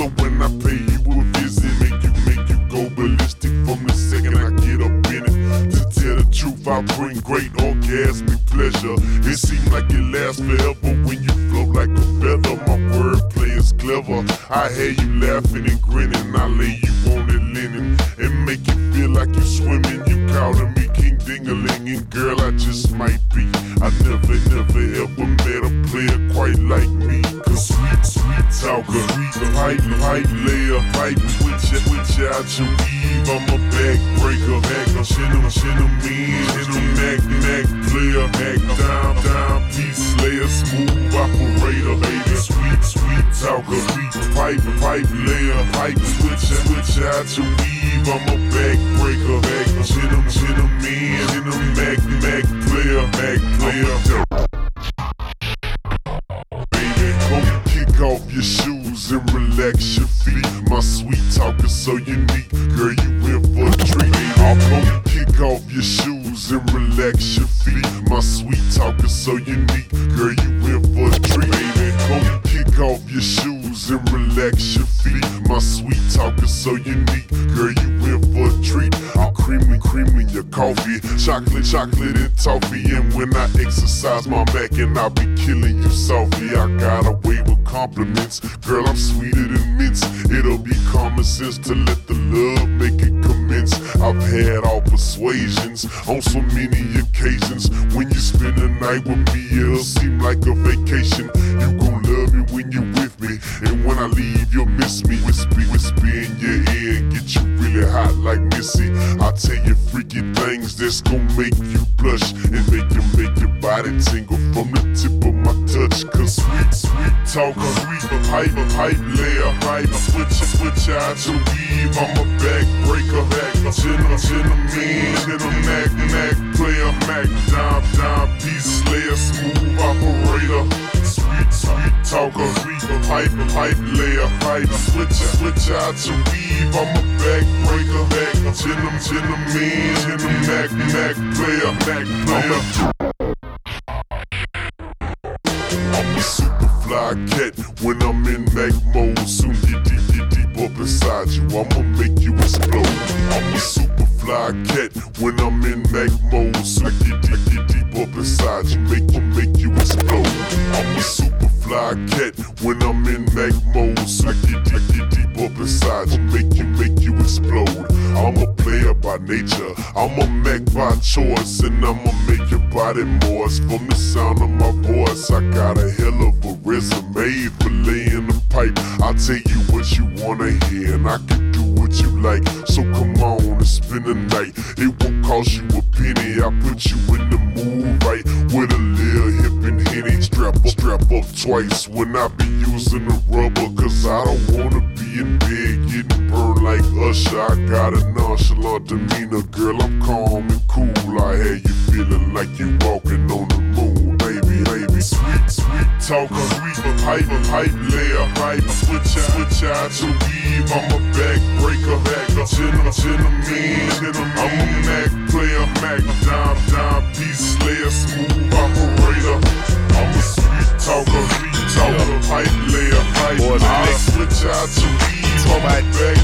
So when I pay you a visit, make you go ballistic from the second I get up in it. To tell the truth, I bring great orgasmic pleasure. It seems like it lasts forever when you float like a feather. My wordplay is clever. I had you laughing and grinning. I lay you on the linen and make you feel like you swimming. You calling me King Ding-a-ling, and girl, I just might be. I never ever met a player quite like me. Cause sweet talker, pipe layer, pipe switch out your weave. I'm a backbreaker, Mac player, down, peace slayer, smooth operator, baby. Sweet talker, pipe layer, pipe switch out your weave. I'm a backbreaker, Mac player. Baby, come kick off your shoes and relax your feet. My sweet talker so unique, girl, you in for a treat. I'll come kick off your shoes and relax your feet. My sweet talker so unique, girl, you in for a treat. Baby, come kick off your shoes and relax your feet. My sweet talker so unique, girl, you in for a treat. I'll cream your coffee, chocolate and toffee. And when I exercise my back and I'll be killing you softly. I got away with compliments, girl, I'm sweeter than mints. It'll be common sense to let the love make it commence. I've had all persuasions on so many occasions. When you spend the night with me, it'll seem like a vacation. You gon' love me when you're with me, and when I leave, you'll miss me. Whisper in your ear and get you really hot like Missy. I'll tell you freaky things that's gon' make you blush and make your body tingle from the tip of my touch. Cause sweet talker, pipe layer, pipe switch out your weave. I'm a backbreaker, Mac player, down, peace slayer, smooth operator. Sweet talker, pipe layer, pipe switch out your weave. I'm a backbreaker, Mac player. I'm a super fly cat when I'm in Mac mode. Soon get deep up inside you, I'ma make you explode. I'm a super fly cat when I'm in Mac mode. Soon get deep up inside you, make you explode. I'm a super fly cat when I'm in Mac mode. Soon get deep up inside you, make you explode. I'm a player by nature, I'm a Mac by choice, and I'ma make your body moist from the sound of my voice. I got a hell of a resume for laying the pipe. I'll tell you what you wanna hear, and I can do what you like. So come on and spend the night. It won't cost you a penny. I put you in the mood right with a little hip and henny. Strap up twice when I be using the rubber, cause I don't wanna be in bed getting burned like Usher. I got a nonchalant demeanor, girl, I'm calm and cool. I had you feeling like you walking on the moon, baby. Sweet talker, pipe layer, pipe switch out your weave. I'm a backbreaker, I'm a Mac player, down, peace slayer, smooth operator. I'm a sweet talker, pipe layer, pipe switch out your weave. I'm a